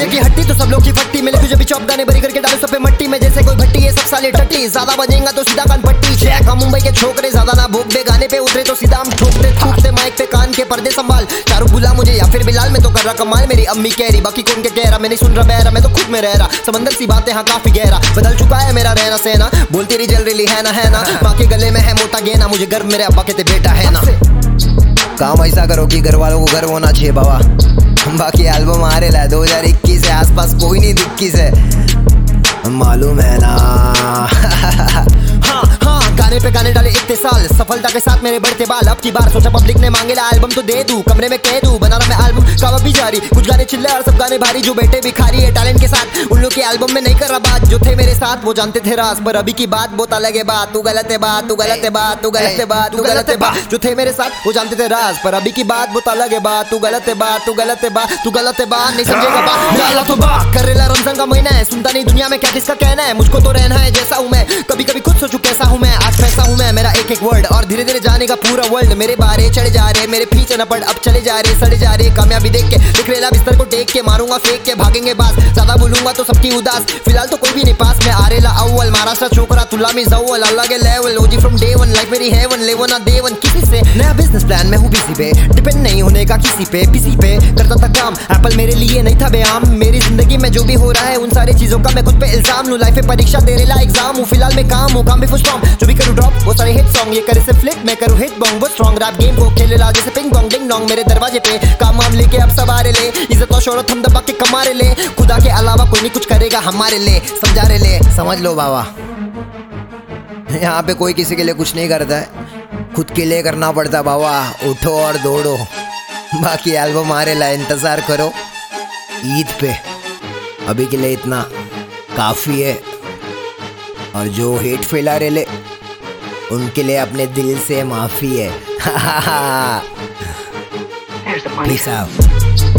गले की हड्डी तो सब लोग की फट्टी, मिले तुझे भी चौप दाने भरी करके डालो सब पे मट्टी में जैसे कोई भट्टी, ये सब साले टट्टी, ज्यादा बजेगा तो सीधा कान पट्टी। चेक हम मुंबई के छोकरे ज्यादा ना भोग दे, गाने पे उतरे तो सीधा हम ठोकते थूकते, माइक पे कान के पर्दे संभाल, शाहरुख बुला मुझे या फिर बिलाल, मैं तो कर रहा कमाल, मेरी अम्मी कह रही बाकी कौन के कह रहा, मैं नहीं सुन रहा बहरा, मैं तो खुद में रह रहा, समंदर सी बातें हाँ काफी गहरा, बदल चुका है मेरा रहना सहना, बोलती रही जल रही है ना, माँ के गले में है मोटा गेना, मुझे गर्व मेरे अब्बा कहते बेटा है ना। काम ऐसा करो कि घर वालों को गर्व होना चाहिए बाबा, बाकी एल्बम आ रहा है 2021 है, आसपास कोई नहीं दिक्की से, मालूम है ना। हाँ गाने पे गाने डाले इतने साल, सफलता के साथ मेरे बढ़ते बाल, अब की बार सोचा पब्लिक ने मांगेला एल्बम तो दे दूं, कमरे में कह दूं बना रहा मैं एल्बम कावा भी जारी, कुछ गाने चिल्ले और सब गाने भारी, जो बैठे भिखारी है टैलेंट के साथ, उन लोग के एल्बम में नहीं कर रहा बात, जो थे मेरे साथ वो जानते थे राज, पर अभी की बात बहुत अलग है बात, तू गलत है बात, तू गलत है बात, तू गलत है बात, तू गलत है बात, जो थे मेरे साथ वो जानते थे राज, पर अभी की बात बहुत अलग है बात, तू गलत है बात, तू गलत है बात, तू गलत है बात, नहीं समझेगा बात डाला तो बात। करेला रमजान का महीना है, सुनता नहीं दुनिया में क्या किसका कहना है, मुझको तो रहना है जैसा हूँ मैं, कभी कभी खुद सोचूं कैसा हूँ मैं, आज कैसा हूँ मैं, मेरा एक एक वर्ड और धीरे धीरे जाने का पूरा वर्ल्ड, मेरे बारे चढ़े जा रहे, मेरे पीछे न पड़, अब चले जा रहे, सड़े जा रहे, कामयाबी देख के दिख रेला बिस्तर को टेक के, मारूंगा फेंक के भागेंगे बास, ज्यादा बोलूंगा तो सबकी उदास, फिलहाल तो कोई भी नहीं पास में, आरेला अव्वल महाराष्ट्र छोकरा तुला में जव्वल, अलग level OG from day one, life मेरी हेवन, लेवो ना देवन किसी से, नया बिजनेस प्लान में हूँ बिजी पे, डिपेंड नहीं होने का किसी पे, करता था काम, एप्पल मेरे लिए नहीं था बेआम, मेरी जिंदगी में जो भी हो रहा है उन सारी चीजों का मैं खुद पे इल्जाम लूं, लाइफ में परीक्षा दे रेला एग्जाम हूँ, फिलहाल मैं काम हूँ, काम भी फुल स्ट्रॉन्ग, जो भी करूँ ड्रॉप वो सारे हिट सॉन्ग, ये करे से फ्लिप मैं करूँ हिट बॉन्ग, वो स्ट्रॉन्ग रैप गेम को खेले ला जैसे पिंग पोंग डिंग डोंग, मेरे दरवाजे पे काम वाम लेके अब सवारे ले, इज्जत और शोहरत हम दबा के कमा रहे ले, खुदा के अलावा कोई नहीं कुछ करेगा हमारे लिए, समझा रहे ले, समझ लो बाबा, यहाँ पे कोई किसी के लिए कुछ नहीं करता है, खुद के लिए करना पड़ता बाबा, उठो और दौड़ो, बाकी एल्बम आ रहा है, इंतजार करो ईद पे, अभी के लिए इतना काफी है, और जो हेट फैला रहे ले उनके लिए अपने दिल से माफी है। Peace out.